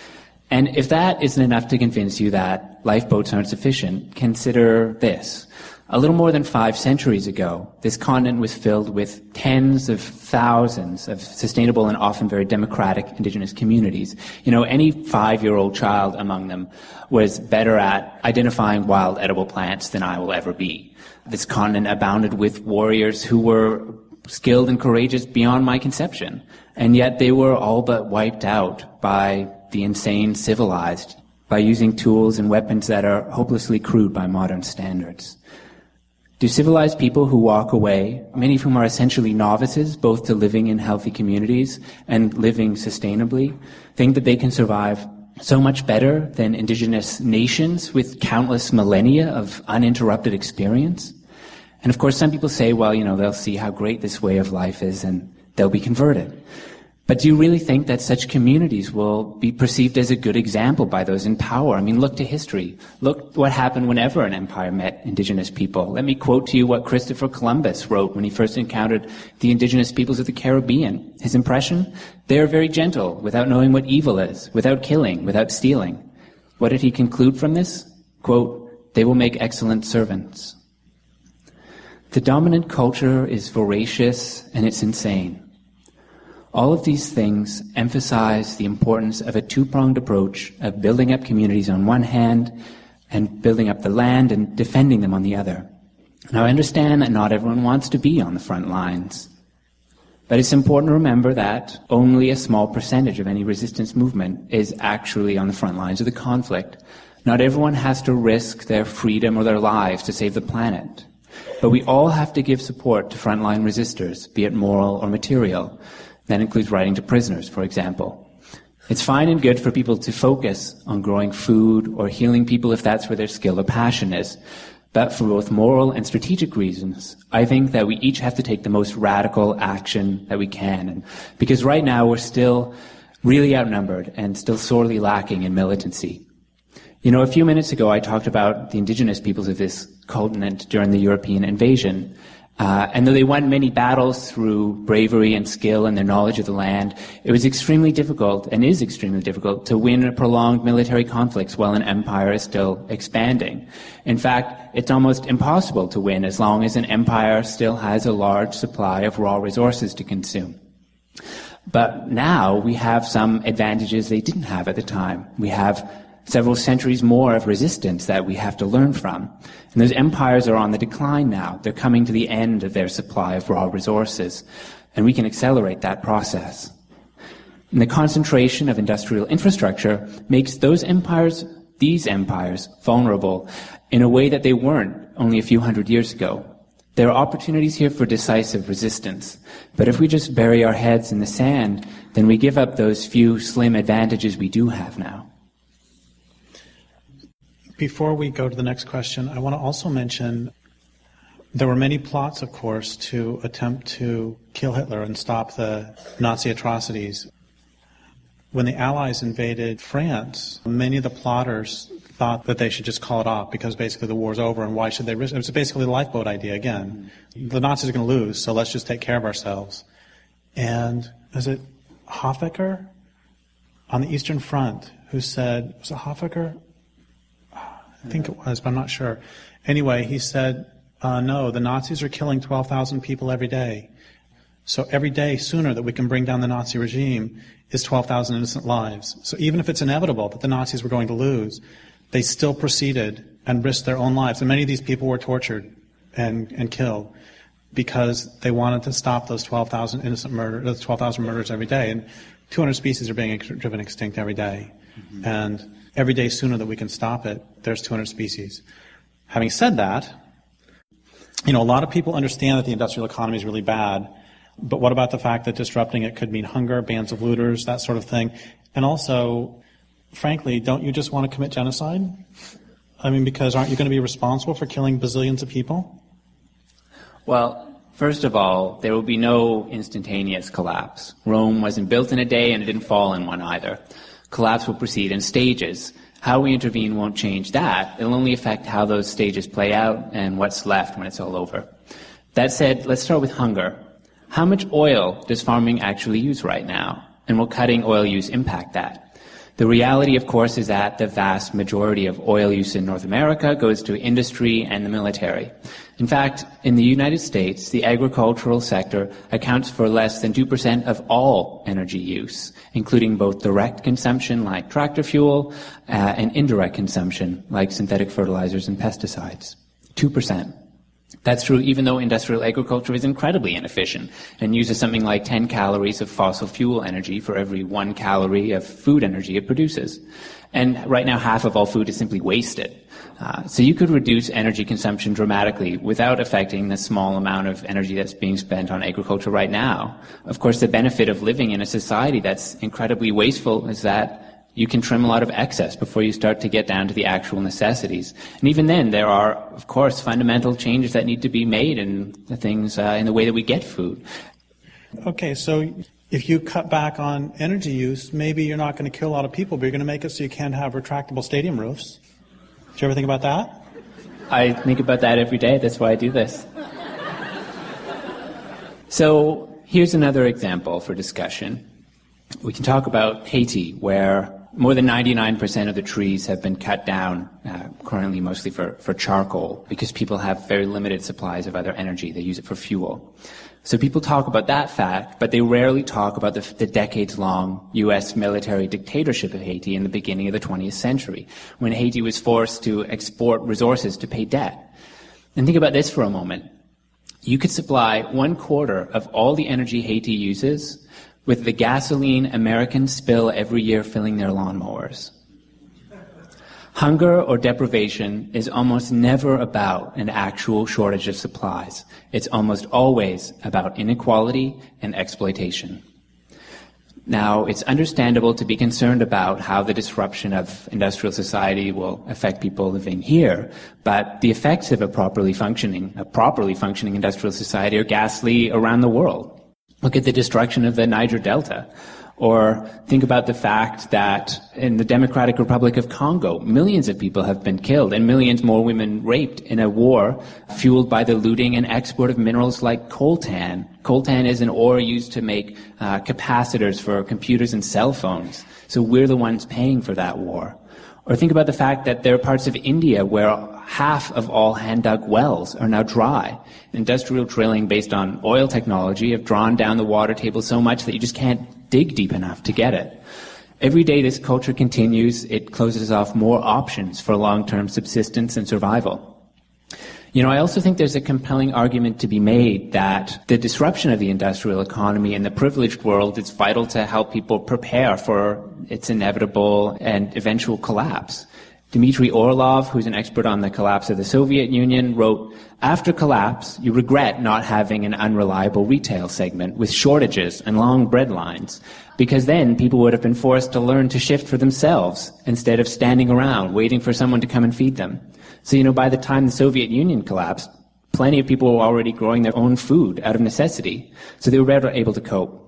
And if that isn't enough to convince you that lifeboats aren't sufficient, consider this. A little more than 5 centuries ago, this continent was filled with tens of thousands of sustainable and often very democratic indigenous communities. Any 5-year-old child among them was better at identifying wild edible plants than I will ever be. This continent abounded with warriors who were skilled and courageous beyond my conception, and yet they were all but wiped out by the insane civilized, by using tools and weapons that are hopelessly crude by modern standards. Do civilized people who walk away, many of whom are essentially novices, both to living in healthy communities and living sustainably, think that they can survive so much better than indigenous nations with countless millennia of uninterrupted experience? And of course, some people say, well, they'll see how great this way of life is and they'll be converted. But do you really think that such communities will be perceived as a good example by those in power? Look to history. Look what happened whenever an empire met indigenous people. Let me quote to you what Christopher Columbus wrote when he first encountered the indigenous peoples of the Caribbean. His impression? They are very gentle, without knowing what evil is, without killing, without stealing. What did he conclude from this? Quote, they will make excellent servants. The dominant culture is voracious and it's insane. All of these things emphasize the importance of a two-pronged approach of building up communities on one hand and building up the land and defending them on the other. Now, I understand that not everyone wants to be on the front lines, but it's important to remember that only a small percentage of any resistance movement is actually on the front lines of the conflict. Not everyone has to risk their freedom or their lives to save the planet. But we all have to give support to frontline resistors, be it moral or material. That includes writing to prisoners, for example. It's fine and good for people to focus on growing food or healing people if that's where their skill or passion is. But for both moral and strategic reasons, I think that we each have to take the most radical action that we can. And because right now we're still really outnumbered and still sorely lacking in militancy. A few minutes ago I talked about the indigenous peoples of this continent during the European invasion. And though they won many battles through bravery and skill and their knowledge of the land, it was extremely difficult, and is extremely difficult, to win prolonged military conflicts while an empire is still expanding. In fact, it's almost impossible to win as long as an empire still has a large supply of raw resources to consume. But now we have some advantages they didn't have at the time. We have several centuries more of resistance that we have to learn from. And those empires are on the decline now. They're coming to the end of their supply of raw resources. And we can accelerate that process. And the concentration of industrial infrastructure makes these empires, vulnerable in a way that they weren't only a few hundred years ago. There are opportunities here for decisive resistance, but if we just bury our heads in the sand, then we give up those few slim advantages we do have now. Before we go to the next question, I want to also mention there were many plots, of course, to attempt to kill Hitler and stop the Nazi atrocities. When the Allies invaded France, many of the plotters thought that they should just call it off because basically the war's over and why should they risk it? It was basically the lifeboat idea again. The Nazis are going to lose, so let's just take care of ourselves. And is it Hofecker on the Eastern Front who said, was it Hofecker? I think it was, but I'm not sure. Anyway, he said, no, the Nazis are killing 12,000 people every day. So every day sooner that we can bring down the Nazi regime is 12,000 innocent lives. So even if it's inevitable that the Nazis were going to lose, they still proceeded and risked their own lives. And many of these people were tortured and killed because they wanted to stop those 12,000 those 12,000 murders every day. And 200 species are being driven extinct every day. Mm-hmm. And every day sooner that we can stop it, there's 200 species. Having said that, a lot of people understand that the industrial economy is really bad, but what about the fact that disrupting it could mean hunger, bands of looters, that sort of thing? And also, frankly, don't you just want to commit genocide? Because aren't you going to be responsible for killing bazillions of people? Well, first of all, there will be no instantaneous collapse. Rome wasn't built in a day and it didn't fall in one either. Collapse will proceed in stages. How we intervene won't change that. It'll only affect how those stages play out and what's left when it's all over. That said, let's start with hunger. How much oil does farming actually use right now? And will cutting oil use impact that? The reality, of course, is that the vast majority of oil use in North America goes to industry and the military. In fact, in the United States, the agricultural sector accounts for less than 2% of all energy use, including both direct consumption like tractor fuel and indirect consumption like synthetic fertilizers and pesticides. 2%. That's true even though industrial agriculture is incredibly inefficient and uses something like 10 calories of fossil fuel energy for every 1 calorie of food energy it produces. And right now half of all food is simply wasted. So you could reduce energy consumption dramatically without affecting the small amount of energy that's being spent on agriculture right now. Of course, the benefit of living in a society that's incredibly wasteful is that you can trim a lot of excess before you start to get down to the actual necessities. And even then, there are, of course, fundamental changes that need to be made in the things, in the way that we get food. Okay, so if you cut back on energy use, maybe you're not going to kill a lot of people, but you're going to make it so you can't have retractable stadium roofs. Did you ever think about that? I think about that every day. That's why I do this. So here's another example for discussion. We can talk about Haiti, where more than 99% of the trees have been cut down, currently mostly for charcoal, because people have very limited supplies of other energy. They use it for fuel. So people talk about that fact, but they rarely talk about the decades-long U.S. military dictatorship of Haiti in the beginning of the 20th century, when Haiti was forced to export resources to pay debt. And think about this for a moment. You could supply 1/4 of all the energy Haiti uses with the gasoline Americans spill every year filling their lawnmowers. Hunger or deprivation is almost never about an actual shortage of supplies. It's almost always about inequality and exploitation. Now, it's understandable to be concerned about how the disruption of industrial society will affect people living here, but the effects of a properly functioning industrial society are ghastly around the world. Look at the destruction of the Niger Delta. Or think about the fact that in the Democratic Republic of Congo, millions of people have been killed and millions more women raped in a war fueled by the looting and export of minerals like coltan. Coltan is an ore used to make capacitors for computers and cell phones. So we're the ones paying for that war. Or think about the fact that there are parts of India where half of all hand-dug wells are now dry. Industrial drilling based on oil technology have drawn down the water table so much that you just can't dig deep enough to get it. Every day this culture continues, it closes off more options for long-term subsistence and survival. I also think there's a compelling argument to be made that the disruption of the industrial economy in the privileged world is vital to help people prepare for its inevitable and eventual collapse. Dmitry Orlov, who's an expert on the collapse of the Soviet Union, wrote, "After collapse, you regret not having an unreliable retail segment with shortages and long bread lines, because then people would have been forced to learn to shift for themselves instead of standing around waiting for someone to come and feed them." So, by the time the Soviet Union collapsed, plenty of people were already growing their own food out of necessity, so they were better able to cope.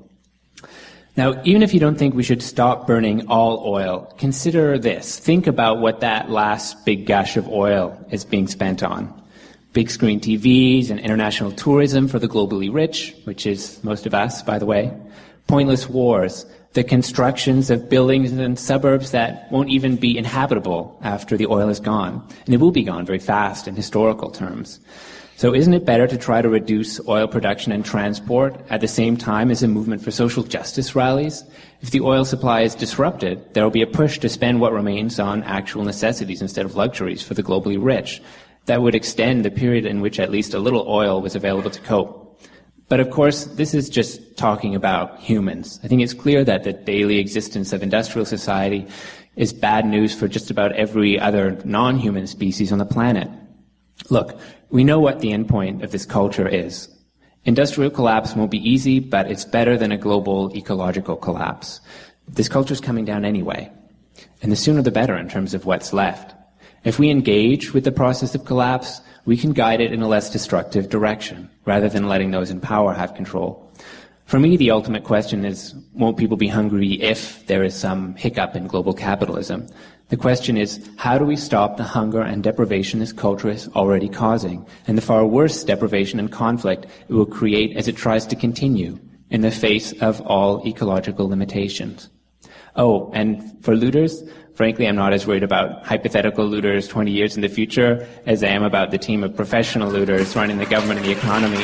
Now, even if you don't think we should stop burning all oil, consider this. Think about what that last big gush of oil is being spent on. Big screen TVs and international tourism for the globally rich, which is most of us, by the way. Pointless wars, the constructions of buildings and suburbs that won't even be inhabitable after the oil is gone. And it will be gone very fast in historical terms. So isn't it better to try to reduce oil production and transport at the same time as a movement for social justice rallies? If the oil supply is disrupted, there will be a push to spend what remains on actual necessities instead of luxuries for the globally rich. That would extend the period in which at least a little oil was available to cope. But of course, this is just talking about humans. I think it's clear that the daily existence of industrial society is bad news for just about every other non-human species on the planet. Look, we know what the endpoint of this culture is. Industrial collapse won't be easy, but it's better than a global ecological collapse. This culture's coming down anyway. And the sooner the better in terms of what's left. If we engage with the process of collapse, we can guide it in a less destructive direction, rather than letting those in power have control. For me, the ultimate question is, won't people be hungry if there is some hiccup in global capitalism? The question is, how do we stop the hunger and deprivation this culture is already causing, and the far worse deprivation and conflict it will create as it tries to continue in the face of all ecological limitations? Oh, and for looters, frankly, I'm not as worried about hypothetical looters 20 years in the future as I am about the team of professional looters running the government and the economy.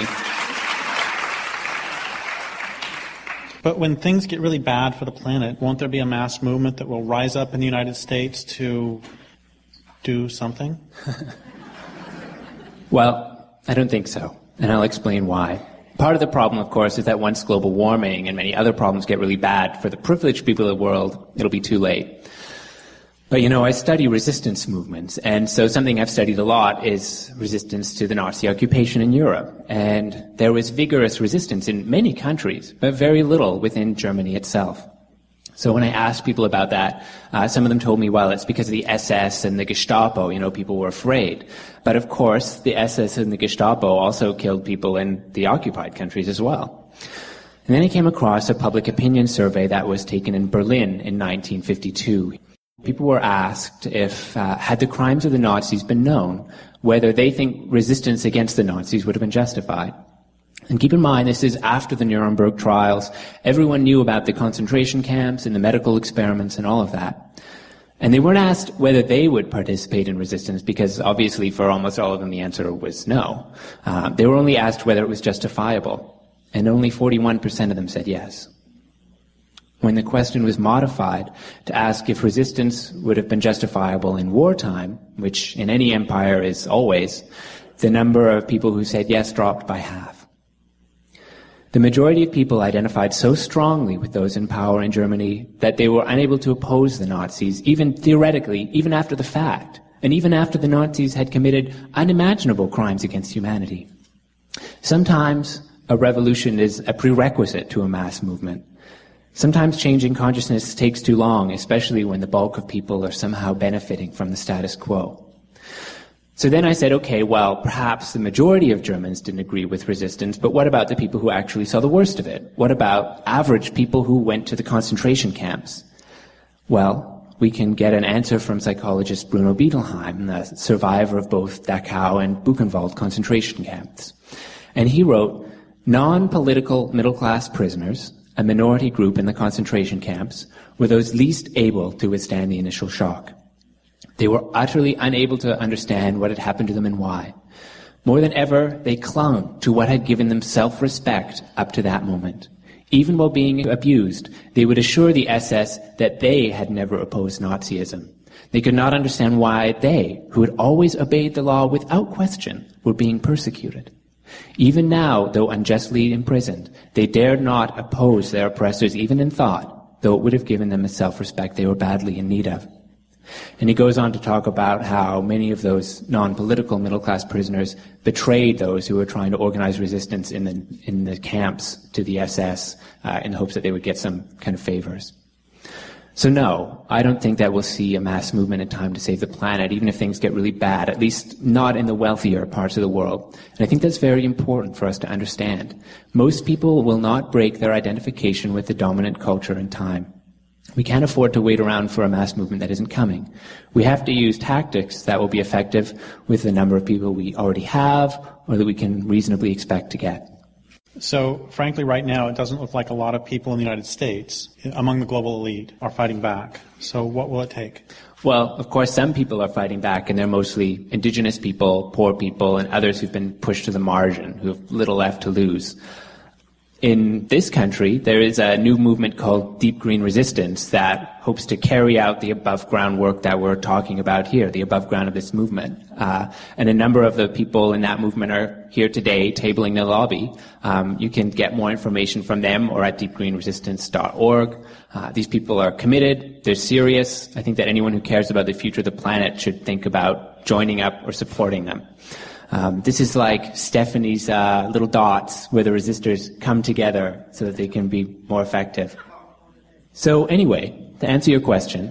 But when things get really bad for the planet, won't there be a mass movement that will rise up in the United States to do something? Well, I don't think so, and I'll explain why. Part of the problem, of course, is that once global warming and many other problems get really bad for the privileged people of the world, it'll be too late. But, I study resistance movements, and so something I've studied a lot is resistance to the Nazi occupation in Europe. And there was vigorous resistance in many countries, but very little within Germany itself. So when I asked people about that, some of them told me, well, it's because of the SS and the Gestapo, people were afraid. But of course, the SS and the Gestapo also killed people in the occupied countries as well. And then I came across a public opinion survey that was taken in Berlin in 1952. People were asked if, had the crimes of the Nazis been known, whether they think resistance against the Nazis would have been justified. And keep in mind, this is after the Nuremberg trials. Everyone knew about the concentration camps and the medical experiments and all of that. And they weren't asked whether they would participate in resistance, because obviously for almost all of them the answer was no. They were only asked whether it was justifiable. And only 41% of them said yes. When the question was modified to ask if resistance would have been justifiable in wartime, which in any empire is always, the number of people who said yes dropped by half. The majority of people identified so strongly with those in power in Germany that they were unable to oppose the Nazis, even theoretically, even after the fact, and even after the Nazis had committed unimaginable crimes against humanity. Sometimes a revolution is a prerequisite to a mass movement. Sometimes changing consciousness takes too long, especially when the bulk of people are somehow benefiting from the status quo. So then I said, okay, well, perhaps the majority of Germans didn't agree with resistance, but what about the people who actually saw the worst of it? What about average people who went to the concentration camps? Well, we can get an answer from psychologist Bruno Biedelheim, the survivor of both Dachau and Buchenwald concentration camps. And he wrote, non-political middle-class prisoners, a minority group in the concentration camps, were those least able to withstand the initial shock. They were utterly unable to understand what had happened to them and why. More than ever, they clung to what had given them self-respect up to that moment. Even while being abused, they would assure the SS that they had never opposed Nazism, They could not understand why they, who had always obeyed the law without question, were being persecuted. Even now, though unjustly imprisoned, they dared not oppose their oppressors even in thought, though it would have given them a self-respect they were badly in need of. And he goes on to talk about how many of those non-political middle-class prisoners betrayed those who were trying to organize resistance in the camps to the SS in the hopes that they would get some kind of favors. So no, I don't think that we'll see a mass movement in time to save the planet, even if things get really bad, at least not in the wealthier parts of the world. And I think that's very important for us to understand. Most people will not break their identification with the dominant culture in time. We can't afford to wait around for a mass movement that isn't coming. We have to use tactics that will be effective with the number of people we already have or that we can reasonably expect to get. So, frankly, right now, it doesn't look like a lot of people in the United States, among the global elite, are fighting back. So what will it take? Well, of course, some people are fighting back, and they're mostly indigenous people, poor people, and others who've been pushed to the margin, who have little left to lose. In this country, there is a new movement called Deep Green Resistance that hopes to carry out the above-ground work that we're talking about here, the above ground of this movement. And a number of the people in that movement are here today, tabling the lobby. You can get more information from them or at deepgreenresistance.org. These people are committed, they're serious. I think that anyone who cares about the future of the planet should think about joining up or supporting them. This is like Stephanie's little dots where the resistors come together so that they can be more effective. So anyway, to answer your question,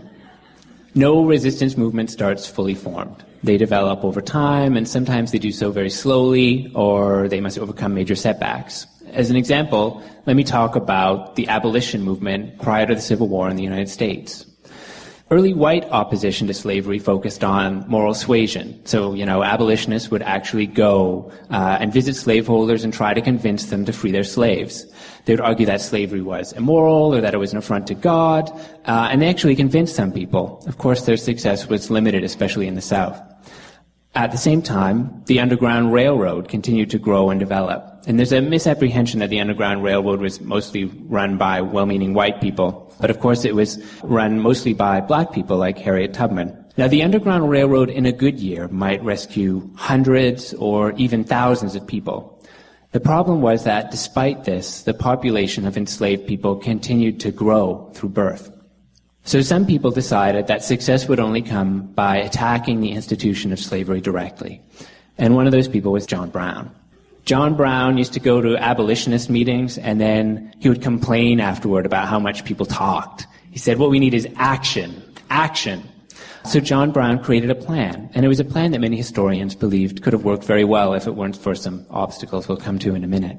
no resistance movement starts fully formed. They develop over time, and sometimes they do so very slowly, or they must overcome major setbacks. As an example, let me talk about the abolition movement prior to the Civil War in the United States. Early white opposition to slavery focused on moral suasion. So, abolitionists would actually go and visit slaveholders and try to convince them to free their slaves. They would argue that slavery was immoral or that it was an affront to God, and they actually convinced some people. Of course, their success was limited, especially in the South. At the same time, the Underground Railroad continued to grow and develop. And there's a misapprehension that the Underground Railroad was mostly run by well-meaning white people. But of course it was run mostly by black people like Harriet Tubman. Now the Underground Railroad in a good year might rescue hundreds or even thousands of people. The problem was that despite this, the population of enslaved people continued to grow through birth. So some people decided that success would only come by attacking the institution of slavery directly. And one of those people was John Brown. John Brown used to go to abolitionist meetings, and then he would complain afterward about how much people talked. He said, what we need is action, action. So John Brown created a plan, and it was a plan that many historians believed could have worked very well if it weren't for some obstacles we'll come to in a minute.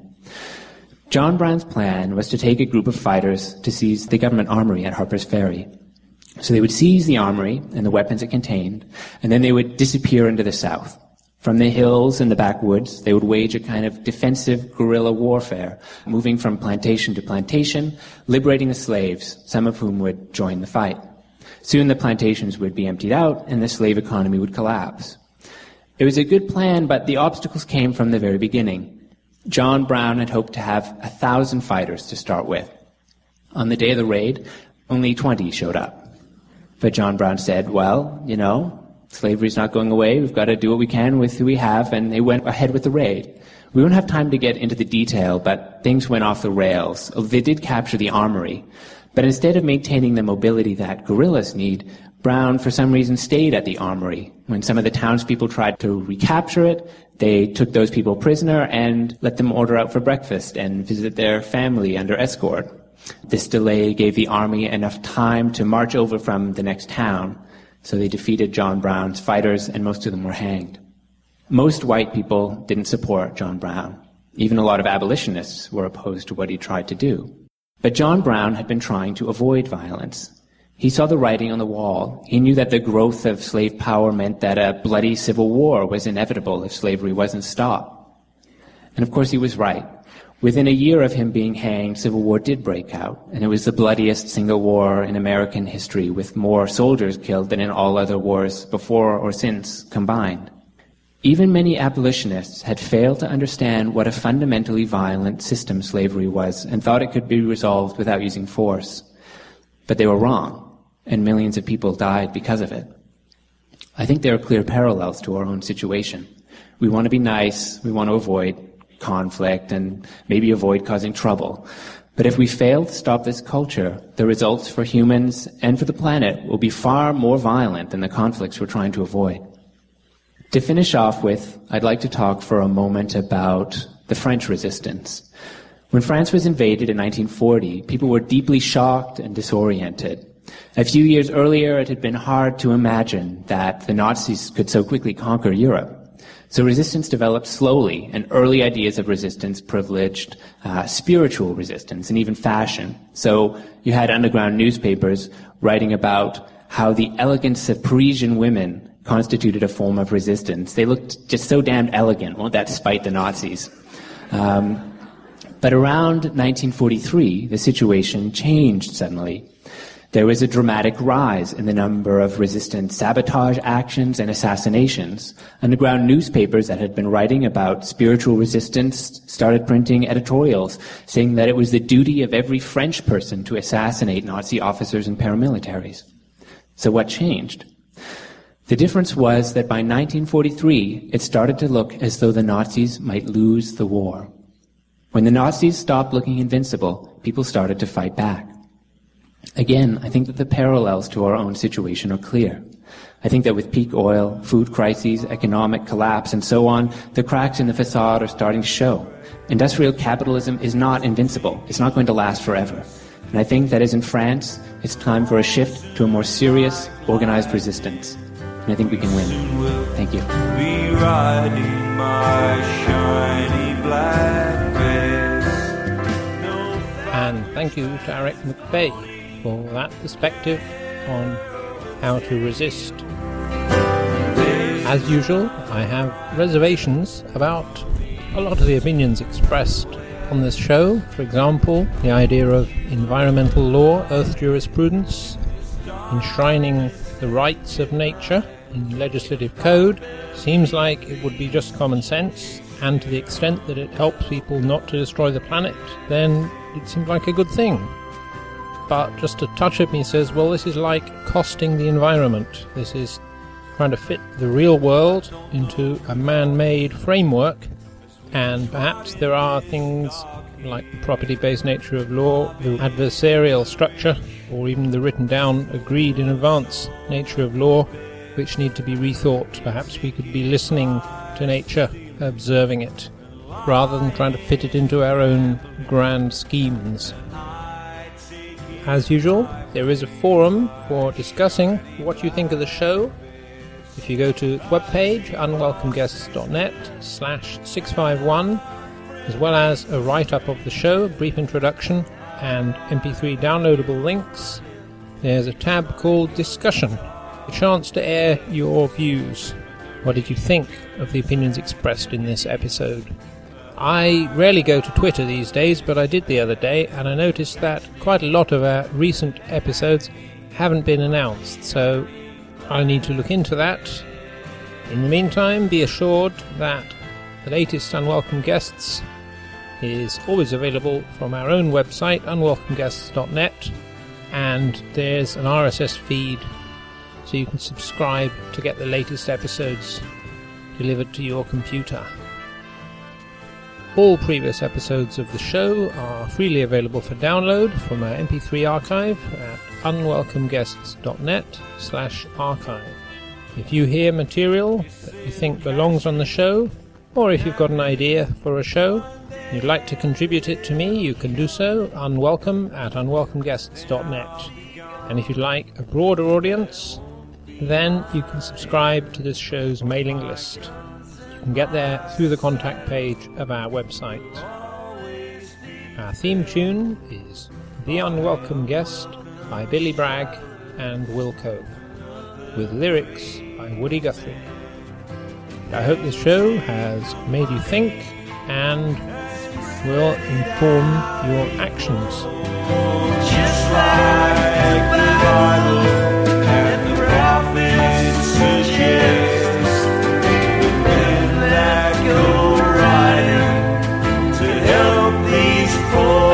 John Brown's plan was to take a group of fighters to seize the government armory at Harper's Ferry. So they would seize the armory and the weapons it contained, and then they would disappear into the South. From the hills and the backwoods, they would wage a kind of defensive guerrilla warfare, moving from plantation to plantation, liberating the slaves, some of whom would join the fight. Soon the plantations would be emptied out, and the slave economy would collapse. It was a good plan, but the obstacles came from the very beginning. John Brown had hoped to have 1,000 fighters to start with. On the day of the raid, only 20 showed up. But John Brown said, well, slavery's not going away. We've got to do what we can with who we have, and they went ahead with the raid. We won't have time to get into the detail, but things went off the rails. They did capture the armory, but instead of maintaining the mobility that guerrillas need, Brown, for some reason, stayed at the armory. When some of the townspeople tried to recapture it, they took those people prisoner and let them order out for breakfast and visit their family under escort. This delay gave the army enough time to march over from the next town, so they defeated John Brown's fighters, and most of them were hanged. Most white people didn't support John Brown. Even a lot of abolitionists were opposed to what he tried to do. But John Brown had been trying to avoid violence. He saw the writing on the wall. He knew that the growth of slave power meant that a bloody civil war was inevitable if slavery wasn't stopped. And of course he was right. Within a year of him being hanged, civil war did break out, and it was the bloodiest single war in American history, with more soldiers killed than in all other wars before or since combined. Even many abolitionists had failed to understand what a fundamentally violent system slavery was and thought it could be resolved without using force. But they were wrong, and millions of people died because of it. I think there are clear parallels to our own situation. We want to be nice, we want to avoid conflict, and maybe avoid causing trouble. But if we fail to stop this culture, the results for humans and for the planet will be far more violent than the conflicts we're trying to avoid. To finish off with, I'd like to talk for a moment about the French resistance. When France was invaded in 1940, people were deeply shocked and disoriented. A few years earlier, it had been hard to imagine that the Nazis could so quickly conquer Europe. So resistance developed slowly, and early ideas of resistance privileged spiritual resistance and even fashion. So you had underground newspapers writing about how the elegance of Parisian women constituted a form of resistance. They looked just so damned elegant, won't that spite the Nazis? But around 1943, the situation changed suddenly. There was a dramatic rise in the number of resistance sabotage actions and assassinations. Underground newspapers that had been writing about spiritual resistance started printing editorials saying that it was the duty of every French person to assassinate Nazi officers and paramilitaries. So what changed? The difference was that by 1943, it started to look as though the Nazis might lose the war. When the Nazis stopped looking invincible, people started to fight back. Again, I think that the parallels to our own situation are clear. I think that with peak oil, food crises, economic collapse, and so on, the cracks in the facade are starting to show. Industrial capitalism is not invincible. It's not going to last forever. And I think that as in France, it's time for a shift to a more serious, organized resistance. And I think we can win. Thank you. Be riding my shiny black best. And thank you to Eric McVeigh for that perspective on how to resist. As usual, I have reservations about a lot of the opinions expressed on this show. For example, the idea of environmental law, earth jurisprudence, enshrining the rights of nature in legislative code. Seems like it would be just common sense, and to the extent that it helps people not to destroy the planet, then it seems like a good thing. But just a touch of me says, well, this is like costing the environment. This is trying to fit the real world into a man-made framework, and perhaps there are things like the property-based nature of law, the adversarial structure, or even the written down, agreed in advance nature of law, which need to be rethought. Perhaps we could be listening to nature, observing it, rather than trying to fit it into our own grand schemes. As usual, there is a forum for discussing what you think of the show. If you go to its webpage, unwelcomeguests.net/651, as well as a write-up of the show, a brief introduction, and MP3 downloadable links, there's a tab called Discussion, a chance to air your views. What did you think of the opinions expressed in this episode? I rarely go to Twitter these days, but I did the other day, and I noticed that quite a lot of our recent episodes haven't been announced, so I need to look into that. In the meantime, be assured that the latest Unwelcome Guests is always available from our own website, unwelcomeguests.net, and there's an RSS feed so you can subscribe to get the latest episodes delivered to your computer. All previous episodes of the show are freely available for download from our MP3 archive at unwelcomeguests.net/archive. If you hear material that you think belongs on the show, or if you've got an idea for a show and you'd like to contribute it to me, you can do so, unwelcome@unwelcomeguests.net. And if you'd like a broader audience, then you can subscribe to this show's mailing list. You can get there through the contact page of our website. Our theme tune is The Unwelcome Guest by Billy Bragg and Wilco, with lyrics by Woody Guthrie. I hope this show has made you think and will inform your actions. Just like the Bible and the prophets suggest. Go riding to help these poor